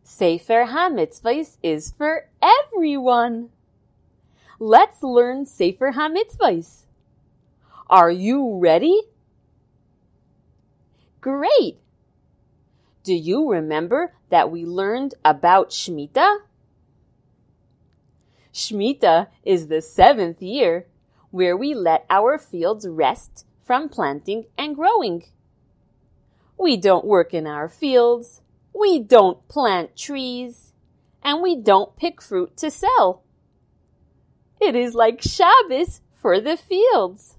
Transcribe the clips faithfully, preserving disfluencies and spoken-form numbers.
Sefer HaMitzvahs is for everyone. Let's learn Sefer HaMitzvahs. Are you ready? Great! Do you remember that we learned about Shemitah? Shemitah is the seventh year where we let our fields rest from planting and growing. We don't work in our fields, we don't plant trees, and we don't pick fruit to sell. It is like Shabbos for the fields.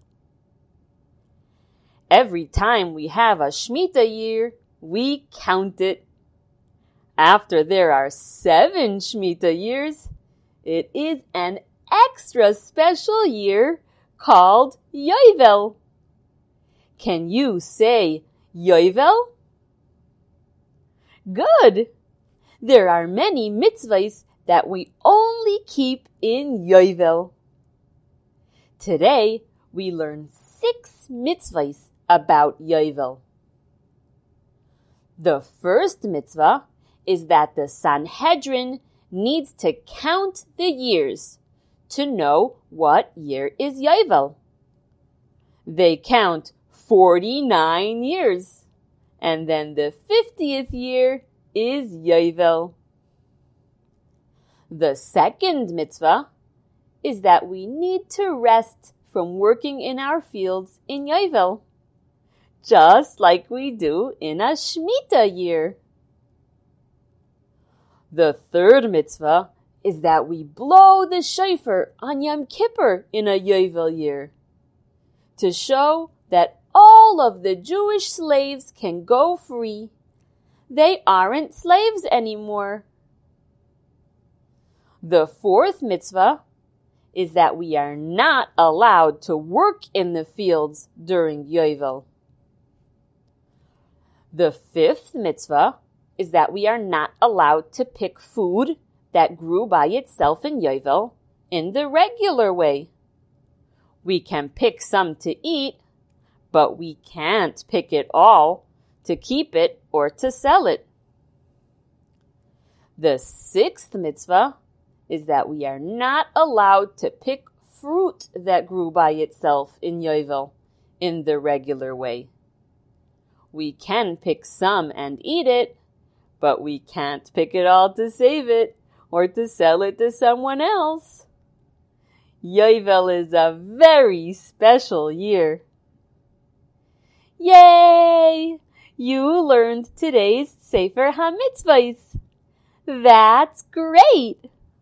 Every time we have a Shemitah year, we count it. After there are seven Shemitah years, it is an extra special year called Yovel. Can you say Yovel? Good! There are many mitzvahs that we only keep in Yovel. Today, we learn six mitzvahs about Yovel. The first mitzvah is that the Sanhedrin needs to count the years to know what year is Yovel. They count forty-nine years, and then the fiftieth year is Yovel. The second mitzvah is that we need to rest from working in our fields in Yovel, just like we do in a Shemitah year. The third mitzvah is that we blow the shofar on Yom Kippur in a Yovel year to show that all of the Jewish slaves can go free. They aren't slaves anymore. The fourth mitzvah is that we are not allowed to work in the fields during Yovel. The fifth mitzvah is that we are not allowed to pick food that grew by itself in Yovel in the regular way. We can pick some to eat, but we can't pick it all to keep it or to sell it. The sixth mitzvah is that we are not allowed to pick fruit that grew by itself in Yovel in the regular way. We can pick some and eat it, but we can't pick it all to save it or to sell it to someone else. Yovel is a very special year. Yay! You learned today's Sefer HaMitzvahs. That's great!